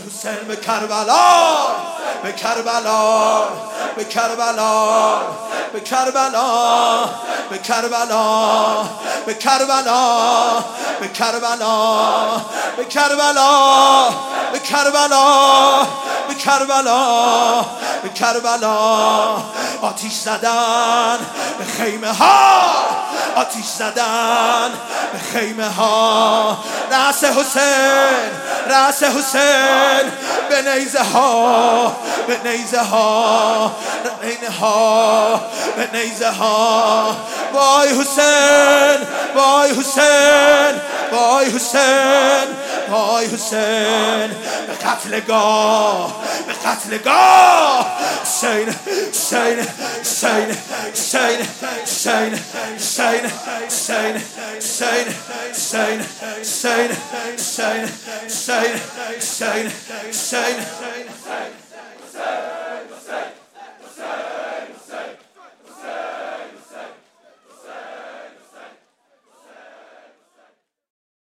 حسین به کربلا، به کربلا، به کربلا، به کربلا، به کربلا، به کربلا، به کربلا، به کربلا، به کربلا، به کربلا، به کربلا. آتیش زدن به خیمه ها، آتیش زدن به خیمه ها. رأس حسین، رأس حسین به نیزه ها، به نیزه ها، نیزه ها، به نیزه ها. وای حسین، وای حسین، وای حسین، وای حسین. به قتلگاه، به قتلگاه. حسین، حسین، حسین، حسین، حسین، حسین، حسین، حسین، حسین، حسین، حسین، حسین، حسین، حسین.